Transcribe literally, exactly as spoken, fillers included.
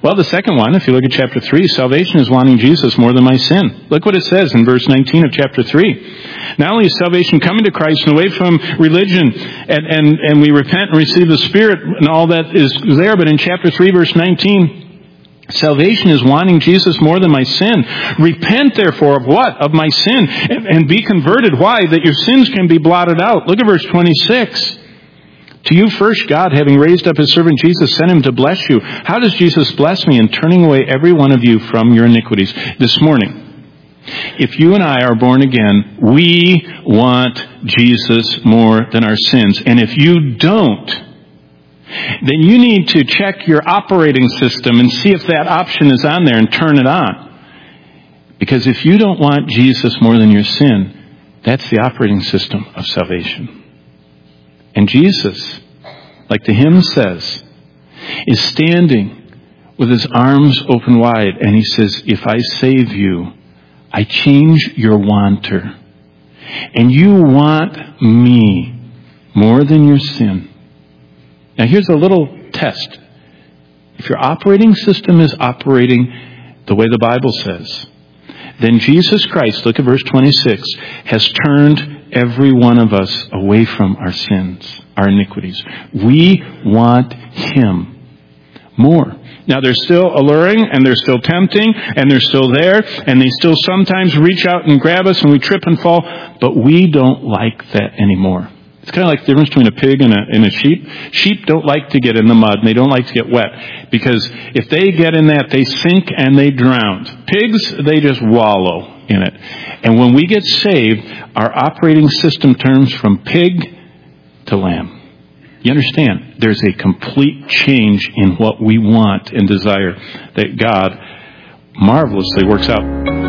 Well, the second one, if you look at chapter three, salvation is wanting Jesus more than my sin. Look what it says in verse nineteen of chapter three. Not only is salvation coming to Christ and away from religion, and, and, and we repent and receive the Spirit and all that is there, but in chapter three, verse nineteen, salvation is wanting Jesus more than my sin. Repent, therefore, of what? Of my sin. And, and be converted. Why? That your sins can be blotted out. Look at verse twenty-six. To you first, God, having raised up his servant Jesus, sent him to bless you. How does Jesus bless me? In turning away every one of you from your iniquities. This morning, if you and I are born again, we want Jesus more than our sins. And if you don't, then you need to check your operating system and see if that option is on there and turn it on. Because if you don't want Jesus more than your sin, that's the operating system of salvation. And Jesus, like the hymn says, is standing with his arms open wide, and he says, if I save you, I change your wanter. And you want me more than your sin. Now here's a little test. If your operating system is operating the way the Bible says, then Jesus Christ, look at verse twenty-six, has turned every one of us away from our sins, our iniquities. We want him more. Now they're still alluring and they're still tempting and they're still there and they still sometimes reach out and grab us and we trip and fall, but we don't like that anymore. It's kind of like the difference between a pig and a, and a sheep. Sheep don't like to get in the mud and they don't like to get wet because if they get in that, they sink and they drown. Pigs, they just wallow in it. And when we get saved, our operating system turns from pig to lamb. You understand? There's a complete change in what we want and desire that God marvelously works out.